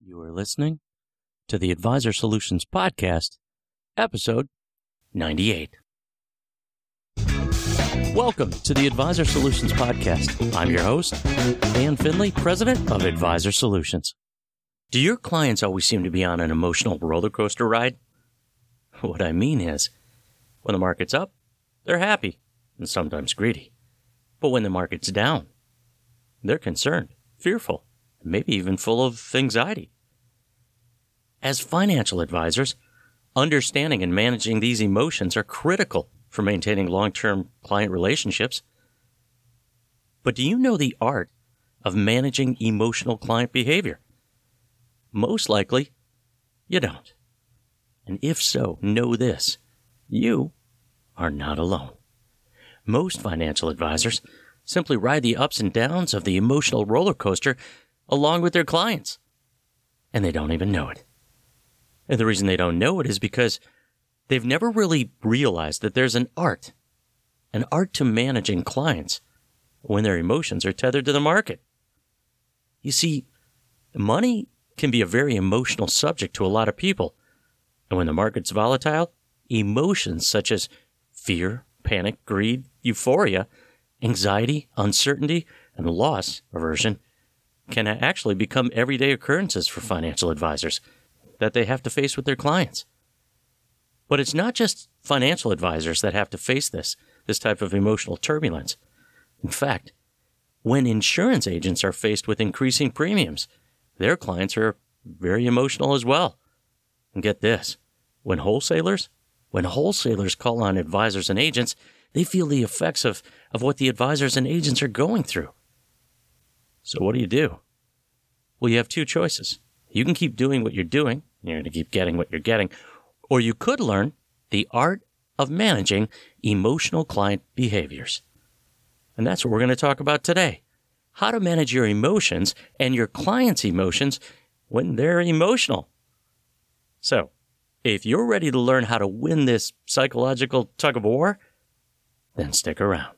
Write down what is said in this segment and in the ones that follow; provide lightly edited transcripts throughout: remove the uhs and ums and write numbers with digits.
You are listening to the Advisor Solutions Podcast, episode 98. Welcome to the Advisor Solutions Podcast. I'm your host, Dan Finley, president of Advisor Solutions. Do your clients always seem to be on an emotional roller coaster ride? What I mean is, when the market's up, they're happy and sometimes greedy. But when the market's down, they're concerned, fearful, and maybe even full of anxiety. As financial advisors, understanding and managing these emotions are critical for maintaining long-term client relationships. But do you know the art of managing emotional client behavior? Most likely, you don't. And if so, know this: you are not alone. Most financial advisors simply ride the ups and downs of the emotional roller coaster along with their clients, and they don't even know it. And the reason they don't know it is because they've never really realized that there's an art to managing clients when their emotions are tethered to the market. You see, money can be a very emotional subject to a lot of people. And when the market's volatile, emotions such as fear, panic, greed, euphoria, anxiety, uncertainty, and loss aversion can actually become everyday occurrences for financial advisors that they have to face with their clients. But it's not just financial advisors that have to face this type of emotional turbulence. In fact, when insurance agents are faced with increasing premiums, their clients are very emotional as well. And get this, when wholesalers call on advisors and agents, they feel the effects of what the advisors and agents are going through. So what do? Well, you have two choices. You can keep doing what you're doing, and you're going to keep getting what you're getting, or you could learn the art of managing emotional client behaviors. And that's what we're going to talk about today. How to manage your emotions and your clients' emotions when they're emotional. So, if you're ready to learn how to win this psychological tug of war, then stick around.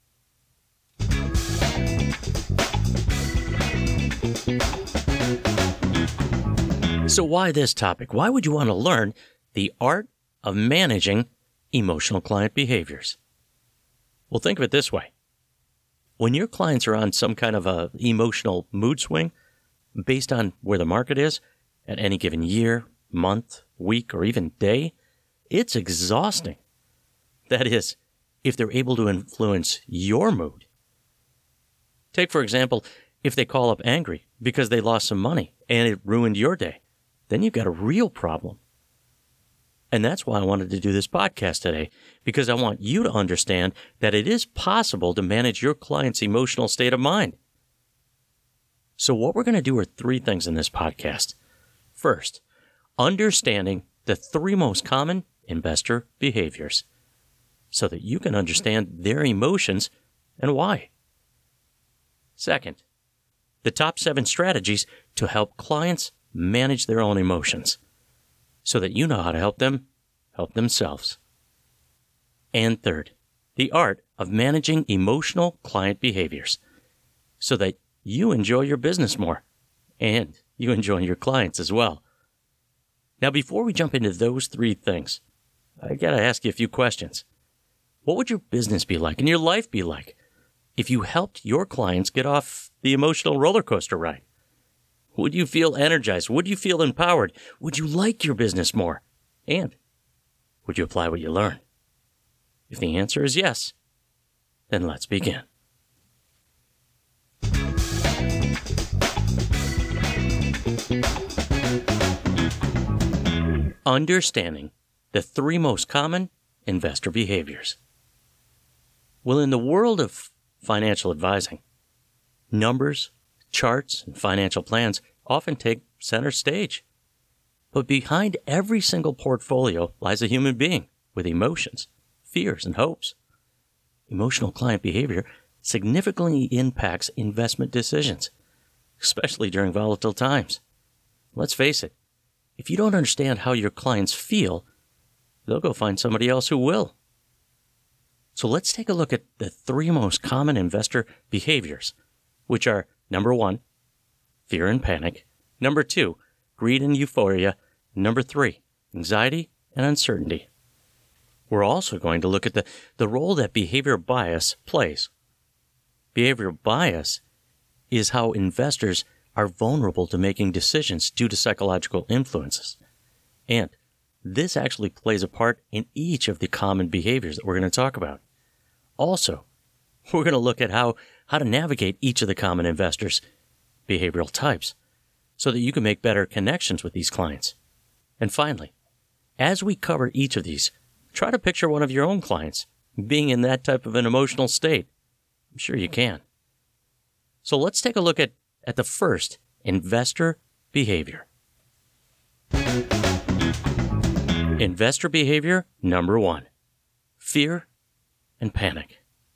So why this topic? Why would you want to learn the art of managing emotional client behaviors? Well, think of it this way. When your clients are on some kind of a emotional mood swing based on where the market is at any given year, month, week, or even day, it's exhausting. That is, if they're able to influence your mood. Take, for example, if they call up angry because they lost some money and it ruined your day, then you've got a real problem. And that's why I wanted to do this podcast today, because I want you to understand that it is possible to manage your client's emotional state of mind. So what we're going to do are three things in this podcast. First, understanding the three most common investor behaviors so that you can understand their emotions and why. Second, the top 7 strategies to help clients manage their own emotions so that you know how to help them help themselves. And third, the art of managing emotional client behaviors so that you enjoy your business more and you enjoy your clients as well. Now, before we jump into those three things, I got to ask you a few questions. What would your business be like and your life be like if you helped your clients get off the emotional roller coaster ride? Would you feel energized? Would you feel empowered? Would you like your business more? And would you apply what you learn? If the answer is yes, then let's begin. Understanding the three most common investor behaviors. Well, in the world of financial advising, numbers, charts, and financial plans often take center stage. But behind every single portfolio lies a human being with emotions, fears, and hopes. Emotional client behavior significantly impacts investment decisions, especially during volatile times. Let's face it, if you don't understand how your clients feel, they'll go find somebody else who will. So let's take a look at the three most common investor behaviors, which are number 1, fear and panic, number 2, greed and euphoria. Number 3, anxiety and uncertainty. We're also going to look at the role that behavioral bias plays. Behavioral bias is how investors are vulnerable to making decisions due to psychological influences. And this actually plays a part in each of the common behaviors that we're going to talk about. Also, we're going to look at how to navigate each of the common investors' behavioral types so that you can make better connections with these clients. And finally, as we cover each of these, try to picture one of your own clients being in that type of an emotional state. I'm sure you can. So let's take a look at the first, investor behavior. Investor behavior number 1, fear and panic.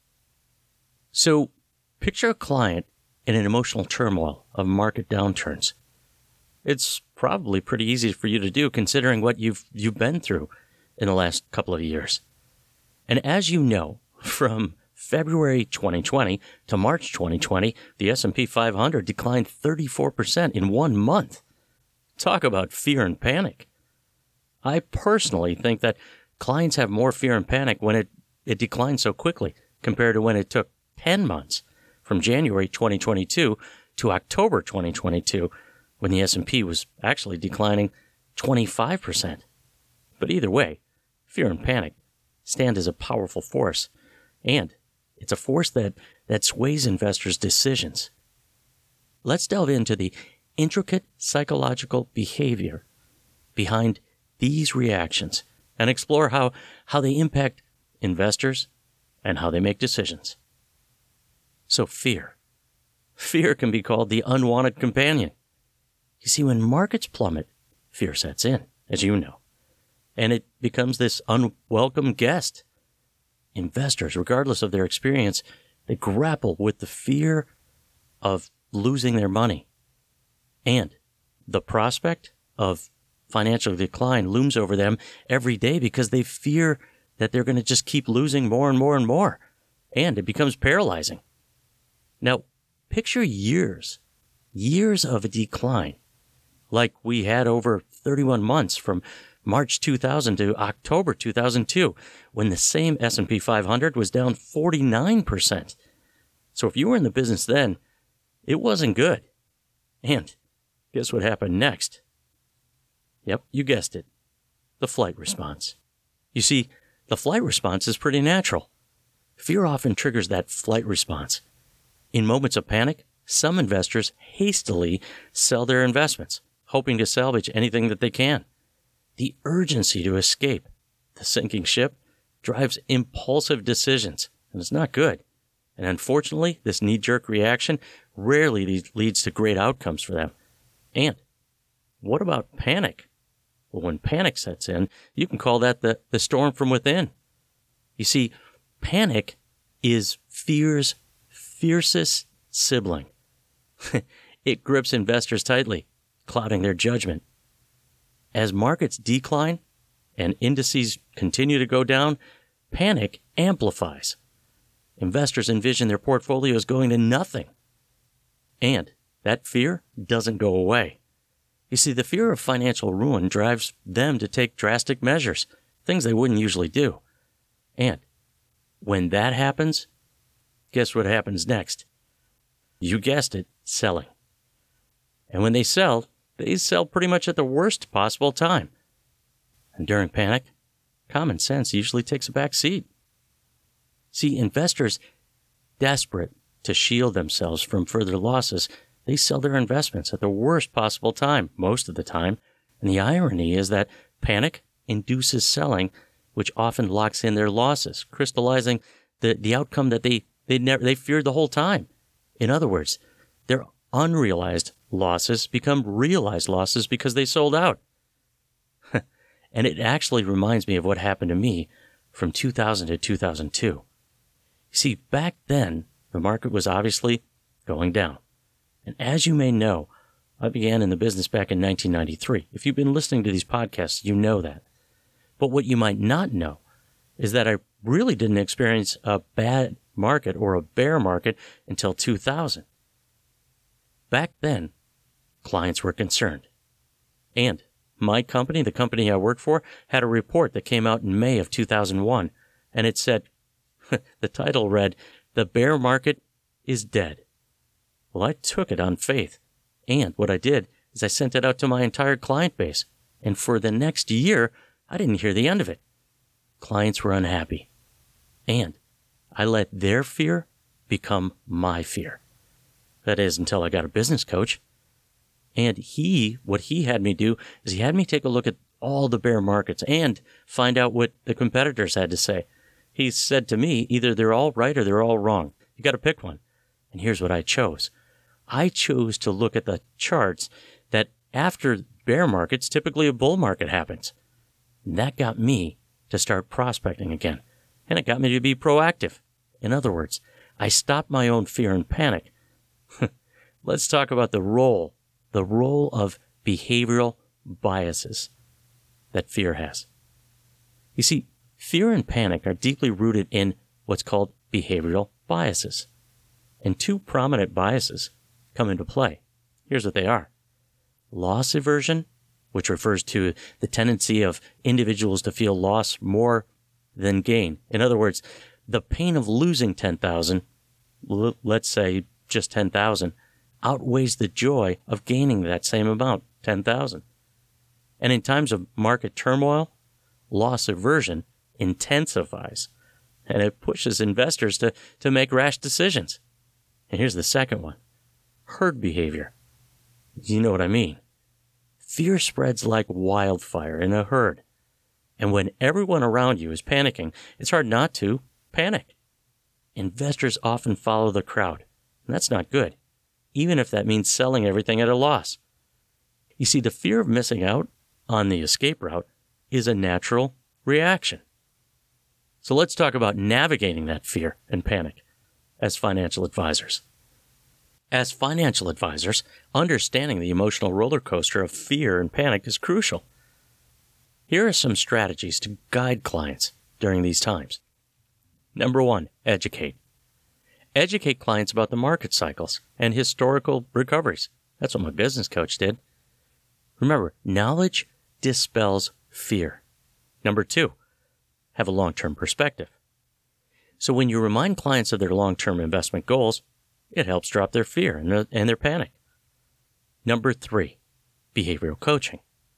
So picture a client in an emotional turmoil of market downturns. It's probably pretty easy for you to do considering what you've been through in the last couple of years. And as you know, from February 2020 to March 2020, the S&P 500 declined 34% in 1 month. Talk about fear and panic. I personally think that clients have more fear and panic when it declined so quickly compared to when it took 10 months from January 2022 to October 2022, when the S&P was actually declining 25%. But either way, fear and panic stand as a powerful force, and it's a force that sways investors' decisions. Let's delve into the intricate psychological behavior behind these reactions and explore how they impact investors and how they make decisions. So fear. Fear can be called the unwanted companion. You see, when markets plummet, fear sets in, as you know, and it becomes this unwelcome guest. Investors, regardless of their experience, they grapple with the fear of losing their money. And the prospect of financial decline looms over them every day because they fear that they're going to just keep losing more and more and more. And it becomes paralyzing. Now, picture years of a decline, like we had over 31 months from March 2000 to October 2002, when the same S&P 500 was down 49%. So if you were in the business then, it wasn't good. And guess what happened next? Yep, you guessed it. The flight response. You see, the flight response is pretty natural. Fear often triggers that flight response. In moments of panic, some investors hastily sell their investments, hoping to salvage anything that they can. The urgency to escape the sinking ship drives impulsive decisions, and it's not good. And unfortunately, this knee-jerk reaction rarely leads to great outcomes for them. And what about panic? Well, when panic sets in, you can call that the storm from within. You see, panic is fear's fiercest sibling. It grips investors tightly, clouding their judgment. As markets decline and indices continue to go down, panic amplifies. Investors envision their portfolios going to nothing. And that fear doesn't go away. You see, the fear of financial ruin drives them to take drastic measures, things they wouldn't usually do. And when that happens, guess what happens next? You guessed it, selling. And when they sell pretty much at the worst possible time. And during panic, common sense usually takes a back seat. See, investors, desperate to shield themselves from further losses, they sell their investments at the worst possible time, most of the time. And the irony is that panic induces selling, which often locks in their losses, crystallizing the outcome that they feared the whole time. In other words, their unrealized losses become realized losses because they sold out. And it actually reminds me of what happened to me from 2000 to 2002. You see, back then, the market was obviously going down. And as you may know, I began in the business back in 1993. If you've been listening to these podcasts, you know that. But what you might not know is that I really didn't experience a bad market or a bear market until 2000. Back then, clients were concerned. And my company, the company I work for, had a report that came out in May of 2001, and it said, the title read, "The bear market is dead." Well, I took it on faith, and what I did is I sent it out to my entire client base, and for the next year, I didn't hear the end of it. Clients were unhappy, and I let their fear become my fear. That is, until I got a business coach. And what he had me do is he had me take a look at all the bear markets and find out what the competitors had to say. He said to me, either they're all right or they're all wrong. You got to pick one. And here's what I chose. I chose to look at the charts that after bear markets, typically a bull market happens. And that got me to start prospecting again. And it got me to be proactive. In other words, I stopped my own fear and panic. Let's talk about the role of behavioral biases that fear has. You see, fear and panic are deeply rooted in what's called behavioral biases. And two prominent biases come into play. Here's what they are. Loss aversion, which refers to the tendency of individuals to feel loss more than gain. In other words, the pain of losing 10,000, let's say just 10,000, outweighs the joy of gaining that same amount, 10,000. And in times of market turmoil, loss aversion intensifies, and it pushes investors to make rash decisions. And here's the second one, herd behavior. You know what I mean. Fear spreads like wildfire in a herd. And when everyone around you is panicking, it's hard not to panic. Investors often follow the crowd, and that's not good, even if that means selling everything at a loss. You see, the fear of missing out on the escape route is a natural reaction. So let's talk about navigating that fear and panic as financial advisors. As financial advisors, understanding the emotional roller coaster of fear and panic is crucial. Here are some strategies to guide clients during these times. Number 1, educate. Educate clients about the market cycles and historical recoveries. That's what my business coach did. Remember, knowledge dispels fear. Number 2, have a long-term perspective. So when you remind clients of their long-term investment goals, it helps drop their fear and their panic. Number 3, behavioral coaching.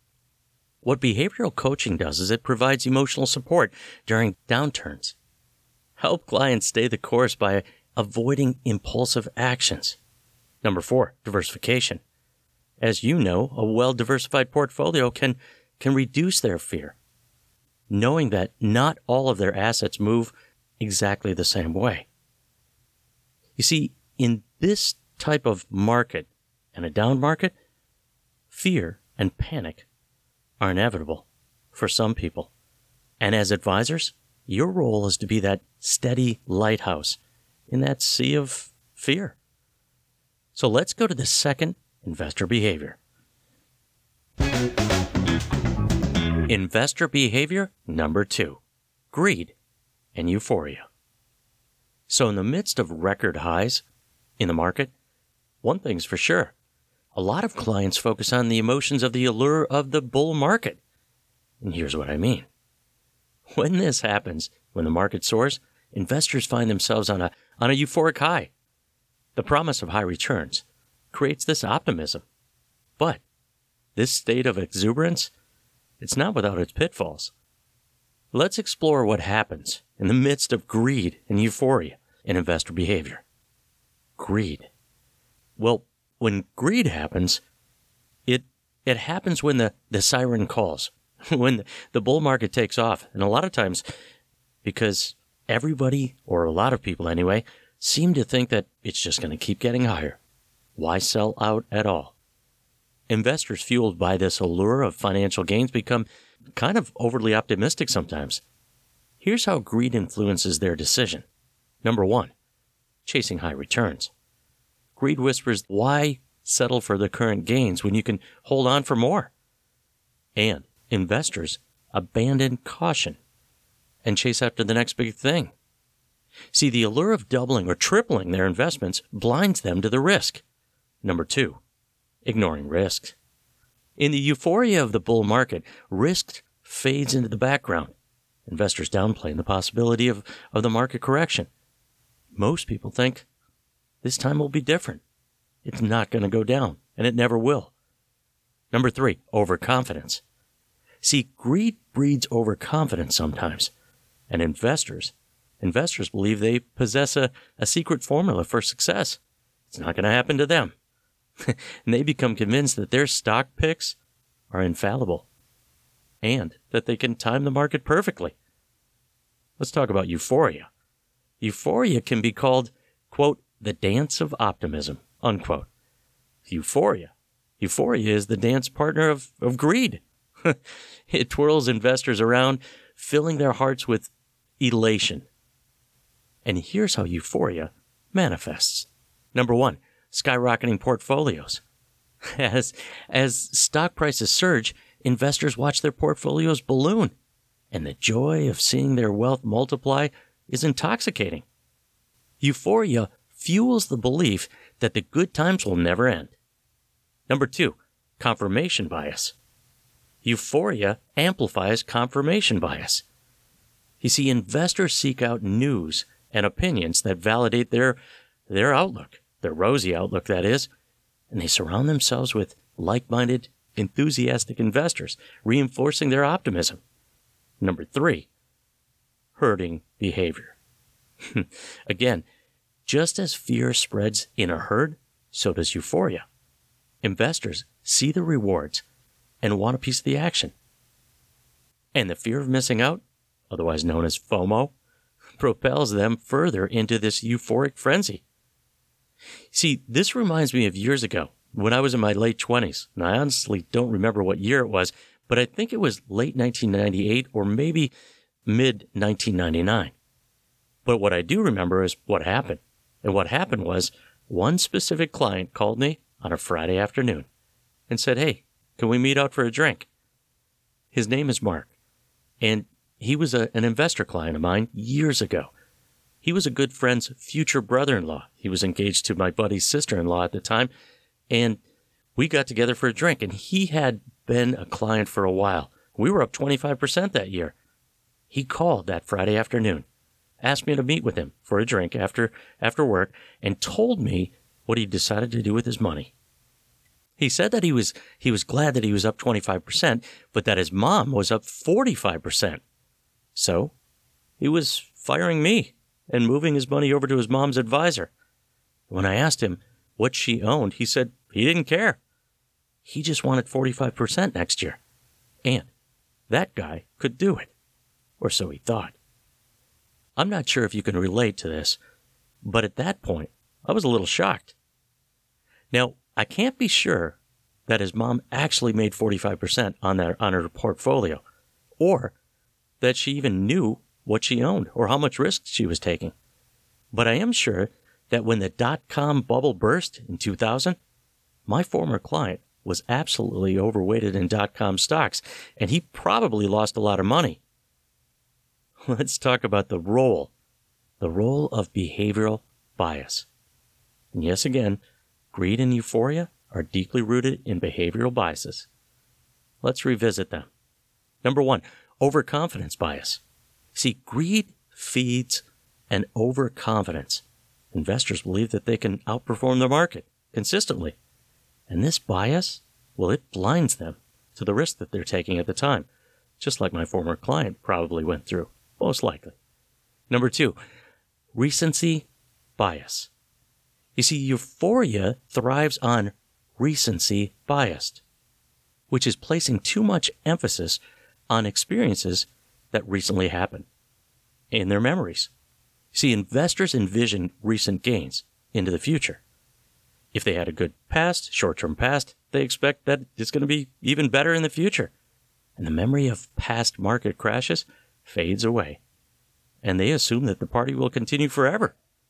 What behavioral coaching does is it provides emotional support during downturns. Help clients stay the course by avoiding impulsive actions. Number 4, diversification. As you know, a well-diversified portfolio can reduce their fear, knowing that not all of their assets move exactly the same way. You see, in this type of market and a down market, fear and panic are inevitable for some people. And as advisors, your role is to be that steady lighthouse in that sea of fear. So let's go to the second investor behavior. Investor behavior number 2, greed and euphoria. So in the midst of record highs in the market, one thing's for sure. A lot of clients focus on the emotions of the allure of the bull market. And here's what I mean. When this happens, when the market soars, investors find themselves on a euphoric high. The promise of high returns creates this optimism. But this state of exuberance, it's not without its pitfalls. Let's explore what happens in the midst of greed and euphoria in investor behavior. Greed. Well, when greed happens, it happens when the siren calls, when the bull market takes off. And a lot of times, because everybody, or a lot of people anyway, seem to think that it's just going to keep getting higher. Why sell out at all? Investors fueled by this allure of financial gains become kind of overly optimistic sometimes. Here's how greed influences their decision. Number 1, chasing high returns. Greed whispers, why settle for the current gains when you can hold on for more? And investors abandon caution and chase after the next big thing. See, the allure of doubling or tripling their investments blinds them to the risk. Number 2, ignoring risks. In the euphoria of the bull market, risk fades into the background. Investors downplaying the possibility of the market correction. Most people think this time will be different. It's not going to go down, and it never will. Number 3, overconfidence. See, greed breeds overconfidence sometimes, and investors believe they possess a secret formula for success. It's not going to happen to them. And they become convinced that their stock picks are infallible and that they can time the market perfectly. Let's talk about euphoria. Euphoria can be called, quote, the dance of optimism, unquote. Euphoria is the dance partner of greed. It twirls investors around, filling their hearts with elation. And here's how euphoria manifests. Number 1, skyrocketing portfolios. As stock prices surge, investors watch their portfolios balloon, and the joy of seeing their wealth multiply is intoxicating. Euphoria fuels the belief that the good times will never end. Number 2, confirmation bias. Euphoria amplifies confirmation bias. You see, investors seek out news and opinions that validate their outlook, their rosy outlook, that is, and they surround themselves with like-minded, enthusiastic investors, reinforcing their optimism. Number 3, herding behavior. Again, just as fear spreads in a herd, so does euphoria. Investors see the rewards and want a piece of the action. And the fear of missing out, otherwise known as FOMO, propels them further into this euphoric frenzy. See, this reminds me of years ago when I was in my late 20s, and I honestly don't remember what year it was, but I think it was late 1998 or maybe mid-1999. But what I do remember is what happened. And what happened was one specific client called me on a Friday afternoon and said, "Hey, can we meet out for a drink?" His name is Mark, and he was an investor client of mine years ago. He was a good friend's future brother-in-law. He was engaged to my buddy's sister-in-law at the time, and we got together for a drink, and he had been a client for a while. We were up 25% that year. He called that Friday afternoon, asked me to meet with him for a drink after work, and told me what he decided to do with his money. He said that he was glad that he was up 25%, but that his mom was up 45%. So he was firing me and moving his money over to his mom's advisor. When I asked him what she owned, he said he didn't care. He just wanted 45% next year. And that guy could do it. Or so he thought. I'm not sure if you can relate to this, but at that point, I was a little shocked. Now, I can't be sure that his mom actually made 45% on her portfolio, or that she even knew what she owned or how much risk she was taking. But I am sure that when the dot-com bubble burst in 2000, my former client was absolutely overweighted in dot-com stocks, and he probably lost a lot of money. Let's talk about the role of behavioral bias. And yes, again, greed and euphoria are deeply rooted in behavioral biases. Let's revisit them. Number 1, overconfidence bias. See, greed feeds an overconfidence. Investors believe that they can outperform the market consistently. And this bias, well, it blinds them to the risk that they're taking at the time, just like my former client probably went through, most likely. Number 2, recency bias. You see, euphoria thrives on recency bias, which is placing too much emphasis on experiences that recently happened in their memories. See, investors envision recent gains into the future. If they had a good past, short-term past, they expect that it's going to be even better in the future. And the memory of past market crashes fades away. And they assume that the party will continue forever.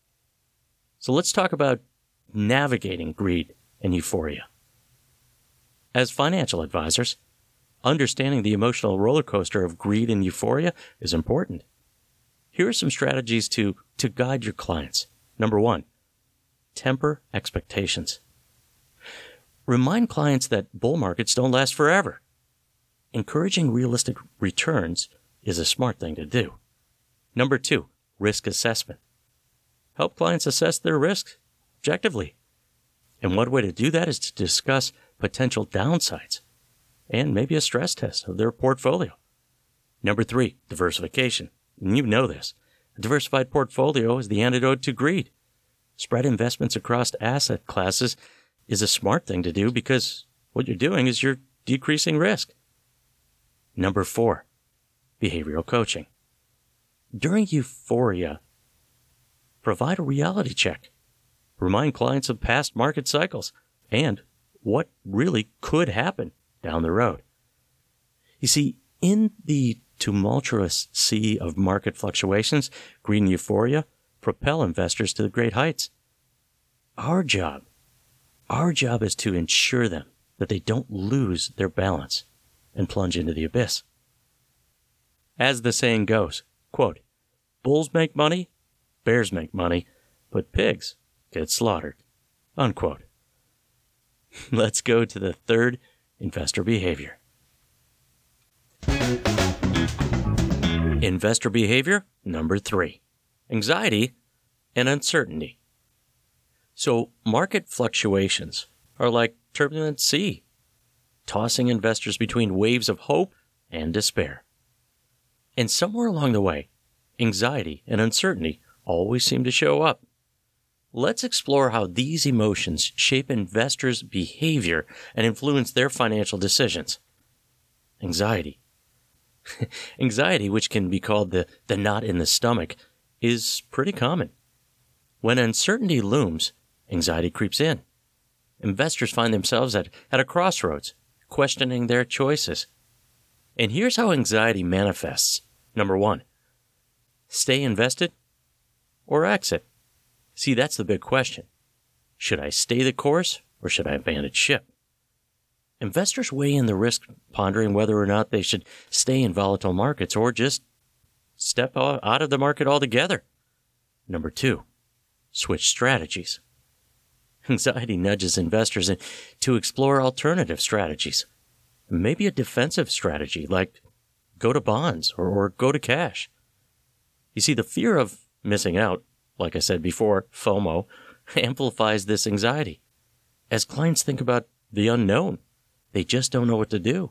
So let's talk about navigating greed and euphoria. As financial advisors, understanding the emotional roller coaster of greed and euphoria is important. Here are some strategies to guide your clients. Number 1, temper expectations. Remind clients that bull markets don't last forever. Encouraging realistic returns is a smart thing to do. Number 2, risk assessment. Help clients assess their risks objectively. And one way to do that is to discuss potential downsides and maybe a stress test of their portfolio. Number 3, diversification. And you know this. A diversified portfolio is the antidote to greed. Spread investments across asset classes is a smart thing to do because what you're doing is you're decreasing risk. Number 4, behavioral coaching. During euphoria, provide a reality check. Remind clients of past market cycles and what really could happen down the road. You see, in the tumultuous sea of market fluctuations, greed and euphoria propel investors to the great heights. Our job is to ensure them that they don't lose their balance and plunge into the abyss. As the saying goes, quote, bulls make money, bears make money, but pigs get slaughtered, unquote. Let's go to the third investor behavior. Investor behavior number 3, anxiety and uncertainty. So market fluctuations are like turbulent sea, tossing investors between waves of hope and despair. And somewhere along the way, anxiety and uncertainty always seem to show up. Let's explore how these emotions shape investors' behavior and influence their financial decisions. Anxiety. Anxiety, which can be called the knot in the stomach, is pretty common. When uncertainty looms, anxiety creeps in. Investors find themselves at a crossroads, questioning their choices. And here's how anxiety manifests. Number 1, stay invested or exit? See, that's the big question. Should I stay the course or should I abandon ship? Investors weigh in the risk, pondering whether or not they should stay in volatile markets or just step out of the market altogether. Number 2, switch strategies. Anxiety nudges investors to explore alternative strategies. Maybe a defensive strategy like go to bonds or go to cash. You see, the fear of missing out, like I said before, FOMO, amplifies this anxiety. As clients think about the unknown, they just don't know what to do.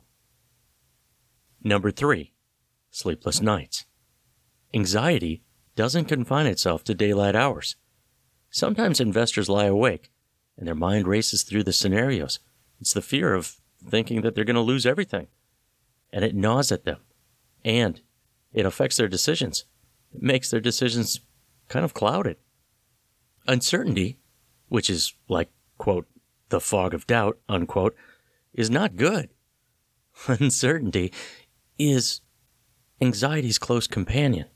Number 3, sleepless nights. Anxiety doesn't confine itself to daylight hours. Sometimes investors lie awake and their mind races through the scenarios. It's the fear of thinking that they're going to lose everything. And it gnaws at them. And it affects their decisions. It makes their decisions kind of clouded. Uncertainty, which is like, quote, the fog of doubt, unquote, is not good. Uncertainty is anxiety's close companion.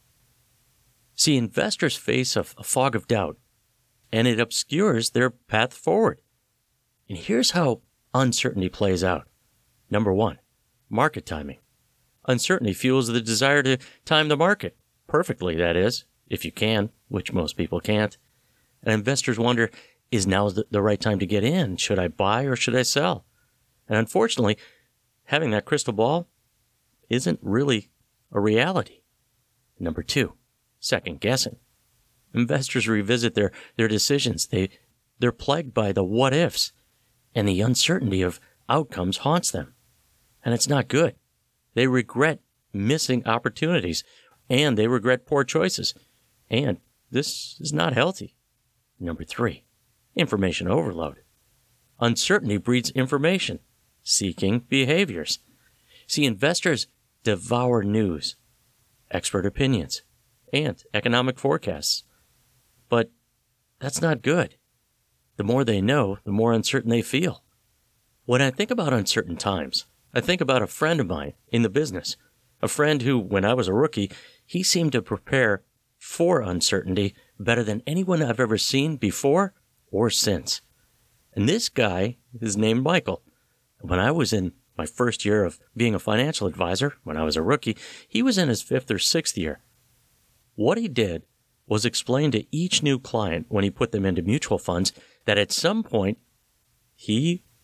See, investors face a fog of doubt, and it obscures their path forward. And here's how uncertainty plays out. Number 1, market timing. Uncertainty fuels the desire to time the market, perfectly that is, if you can, which most people can't. And investors wonder, is now the right time to get in? Should I buy or should I sell? And unfortunately, having that crystal ball isn't really a reality. Number 2, second guessing. Investors revisit their decisions. They're plagued by the what ifs, and the uncertainty of outcomes haunts them. And it's not good. They regret missing opportunities, and they regret poor choices. And this is not healthy. Number 3, information overload. Uncertainty breeds information-seeking behaviors. See, investors devour news, expert opinions, and economic forecasts. But that's not good. The more they know, the more uncertain they feel. When I think about uncertain times, I think about a friend of mine in the business, a friend who, when I was a rookie, he seemed to prepare for uncertainty better than anyone I've ever seen before or since. And this guy is named Michael. When I was in my first year of being a financial advisor, when I was a rookie, he was in his 5th or 6th year. What he did was explain to each new client when he put them into mutual funds that at some point he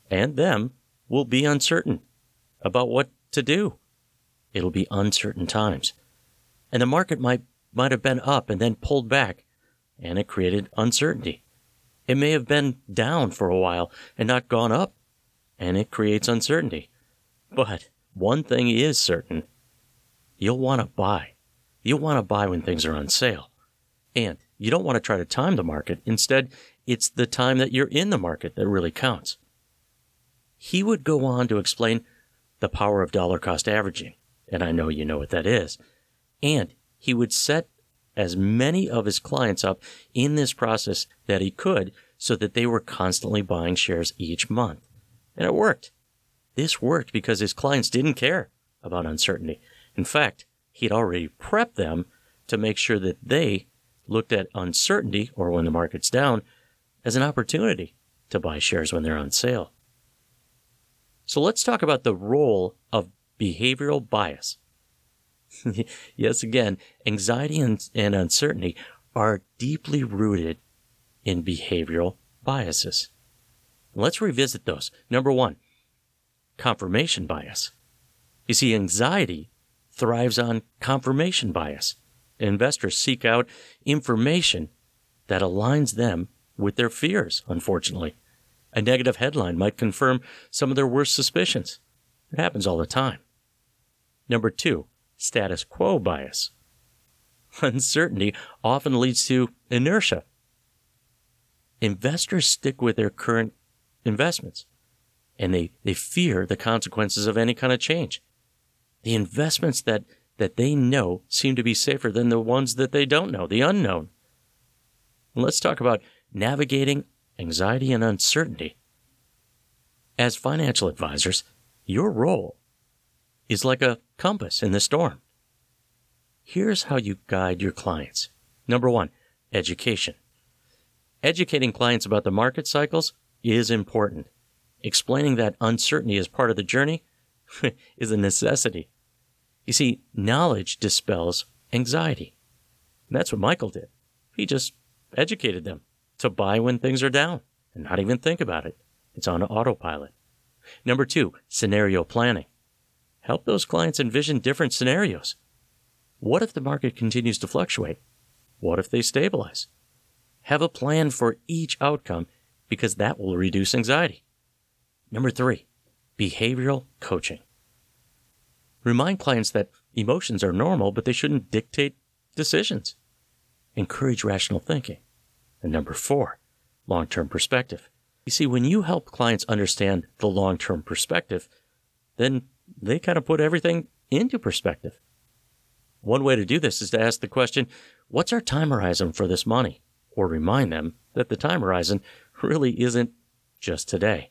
and them will be uncertain about what to do. It'll be uncertain times. And the market might have been up and then pulled back, and it created uncertainty. It may have been down for a while and not gone up, and it creates uncertainty. But one thing is certain. You'll want to buy. You'll want to buy when things are on sale. And you don't want to try to time the market. Instead, it's the time that you're in the market that really counts. He would go on to explain the power of dollar cost averaging, and I know you know what that is. And he would set as many of his clients up in this process that he could so that they were constantly buying shares each month. And it worked. This worked because his clients didn't care about uncertainty. In fact, he'd already prepped them to make sure that they looked at uncertainty, or when the market's down, as an opportunity to buy shares when they're on sale. So let's talk about the role of behavioral bias. Yes, again, anxiety and uncertainty are deeply rooted in behavioral biases. Let's revisit those. Number one, confirmation bias. You see, anxiety thrives on confirmation bias. Investors seek out information that aligns them with their fears, unfortunately. A negative headline might confirm some of their worst suspicions. It happens all the time. Number two, status quo bias. Uncertainty often leads to inertia. Investors stick with their current investments, and they fear the consequences of any kind of change. The investments that they know seem to be safer than the ones that they don't know, the unknown. And let's talk about navigating anxiety and uncertainty. As financial advisors, your role is like a compass in the storm. Here's how you guide your clients. Number one, education. Educating clients about the market cycles is important. Explaining that uncertainty is part of the journey is a necessity. You see, knowledge dispels anxiety. And that's what Michael did. He just educated them to buy when things are down and not even think about it. It's on autopilot. Number two, scenario planning. Help those clients envision different scenarios. What if the market continues to fluctuate? What if they stabilize? Have a plan for each outcome because that will reduce anxiety. Number three, behavioral coaching. Remind clients that emotions are normal, but they shouldn't dictate decisions. Encourage rational thinking. And number four, long-term perspective. You see, when you help clients understand the long-term perspective, then they kind of put everything into perspective. One way to do this is to ask the question, what's our time horizon for this money? Or remind them that the time horizon really isn't just today.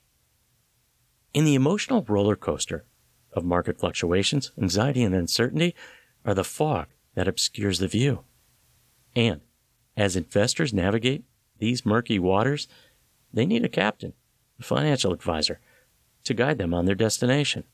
In the emotional roller coaster of market fluctuations, anxiety and uncertainty are the fog that obscures the view. And as investors navigate these murky waters, they need a captain, a financial advisor, to guide them on their destination.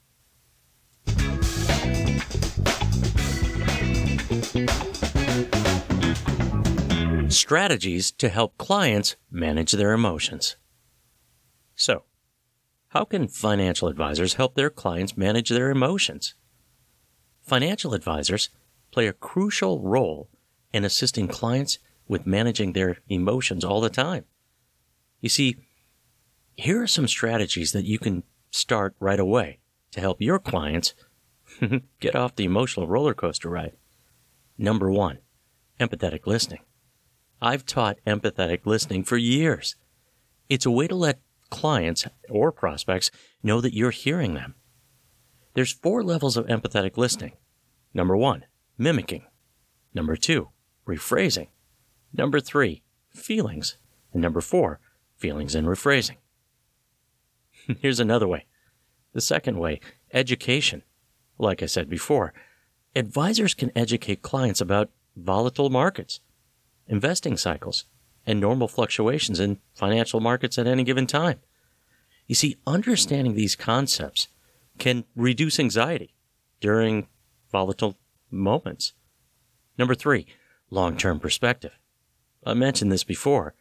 Strategies to help clients manage their emotions. So, how can financial advisors help their clients manage their emotions? Financial advisors play a crucial role in assisting clients with managing their emotions all the time. You see, here are some strategies that you can start right away to help your clients get off the emotional roller coaster ride. Number one, empathetic listening. I've taught empathetic listening for years. It's a way to let clients or prospects know that you're hearing them. There's 4 levels of empathetic listening. Number 1, mimicking. Number 2, rephrasing. Number 3, feelings. And number 4, feelings and rephrasing. Here's another way. The second way, education. Like I said before, advisors can educate clients about volatile markets, investing cycles, and normal fluctuations in financial markets at any given time. You see, understanding these concepts can reduce anxiety during volatile moments. Number 3, long-term perspective. I mentioned this before.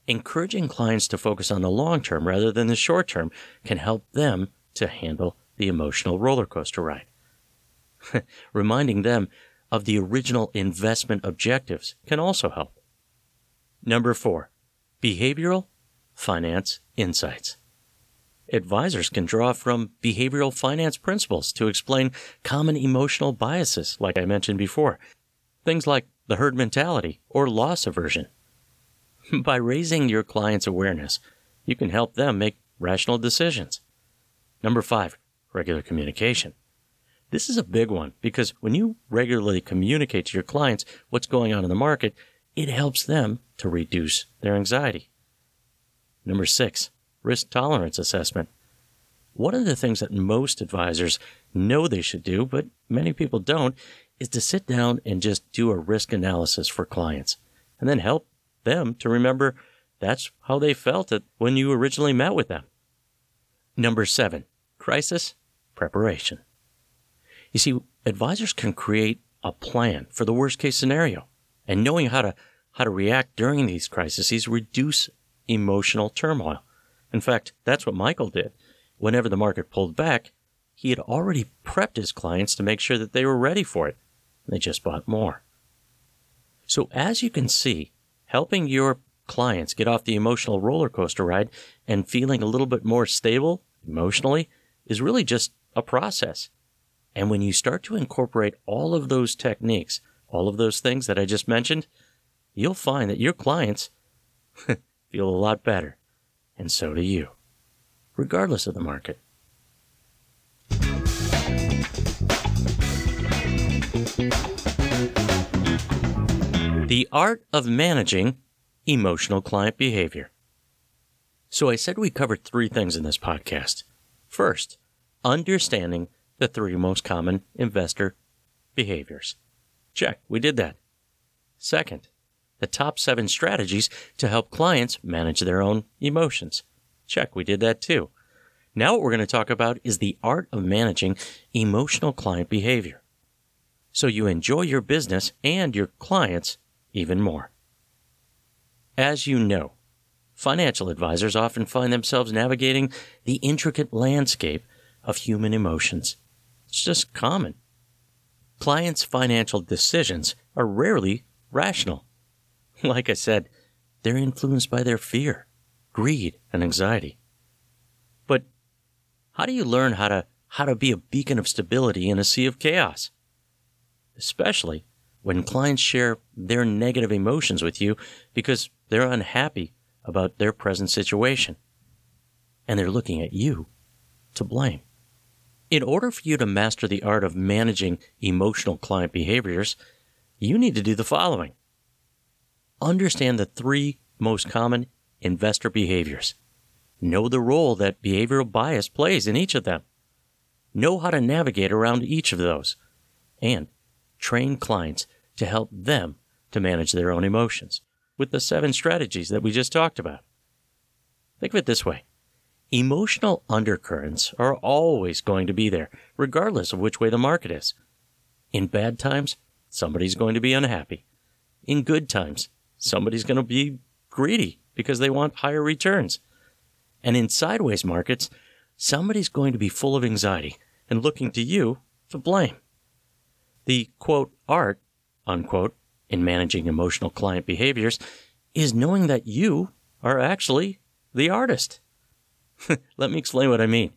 Encouraging clients to focus on the long term rather than the short term can help them to handle the emotional roller coaster ride. Reminding them of the original investment objectives can also help. Number 4, behavioral finance insights. Advisors can draw from behavioral finance principles to explain common emotional biases, like I mentioned before. Things like the herd mentality or loss aversion. By raising your client's awareness, you can help them make rational decisions. Number 5, regular communication. This is a big one because when you regularly communicate to your clients what's going on in the market, it helps them to reduce their anxiety. Number 6, risk tolerance assessment. One of the things that most advisors know they should do, but many people don't, is to sit down and just do a risk analysis for clients and then help them to remember that's how they felt it when you originally met with them. Number 7, crisis preparation. You see, advisors can create a plan for the worst case scenario, and knowing how to react during these crises reduce emotional turmoil. In fact, that's what Michael did. Whenever the market pulled back, he had already prepped his clients to make sure that they were ready for it. They just bought more. So as you can see, helping your clients get off the emotional roller coaster ride and feeling a little bit more stable emotionally is really just a process. And when you start to incorporate all of those techniques, all of those things that I just mentioned, you'll find that your clients feel a lot better. And so do you, regardless of the market. The art of managing emotional client behavior. So I said we covered 3 things in this podcast. First, understanding the 3 most common investor behaviors. Check, we did that. Second, the top 7 strategies to help clients manage their own emotions. Check, we did that too. Now what we're going to talk about is the art of managing emotional client behavior, so you enjoy your business and your clients even more. As you know, financial advisors often find themselves navigating the intricate landscape of human emotions. It's just common. Clients' financial decisions are rarely rational. Like I said, they're influenced by their fear, greed, and anxiety. But how do you learn how to be a beacon of stability in a sea of chaos? Especially when clients share their negative emotions with you because they're unhappy about their present situation, and they're looking at you to blame. In order for you to master the art of managing emotional client behaviors, you need to do the following. Understand the 3 most common investor behaviors. Know the role that behavioral bias plays in each of them. Know how to navigate around each of those. And train clients to help them to manage their own emotions with the 7 strategies that we just talked about. Think of it this way. Emotional undercurrents are always going to be there, regardless of which way the market is. In bad times, somebody's going to be unhappy. In good times, somebody's going to be greedy because they want higher returns. And in sideways markets, somebody's going to be full of anxiety and looking to you to blame. The, quote, art, unquote, in managing emotional client behaviors is knowing that you are actually the artist. Let me explain what I mean.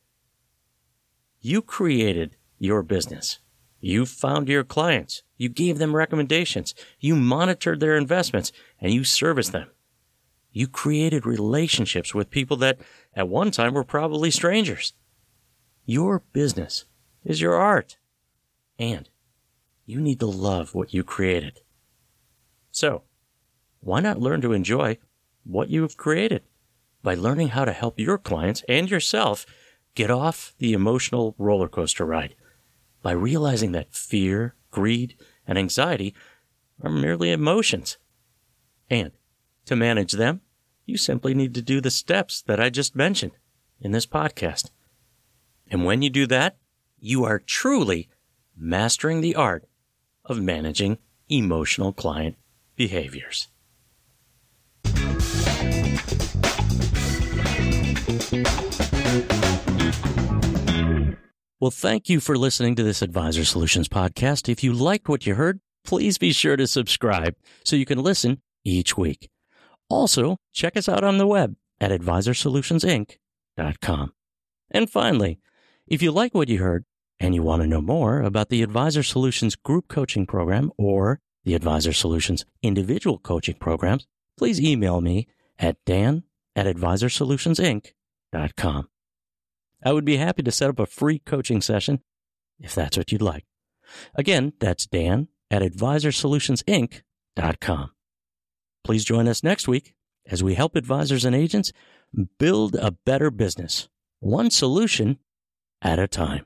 You created your business. You found your clients. You gave them recommendations. You monitored their investments, and you serviced them. You created relationships with people that at one time were probably strangers. Your business is your art, and you need to love what you created. So, why not learn to enjoy what you've created by learning how to help your clients and yourself get off the emotional roller coaster ride by realizing that fear, greed, and anxiety are merely emotions. And to manage them, you simply need to do the steps that I just mentioned in this podcast. And when you do that, you are truly mastering the art of managing emotional client behaviors. Well, thank you for listening to this Advisor Solutions podcast. If you liked what you heard, please be sure to subscribe so you can listen each week. Also, check us out on the web at advisorsolutionsinc.com. And finally, if you like what you heard and you want to know more about the Advisor Solutions Group Coaching Program or the Advisor Solutions Individual Coaching Programs, please email me at dan@advisorsolutionsinc.com. I would be happy to set up a free coaching session if that's what you'd like. Again, that's dan@advisorsolutionsinc.com. Please join us next week as we help advisors and agents build a better business, one solution at a time.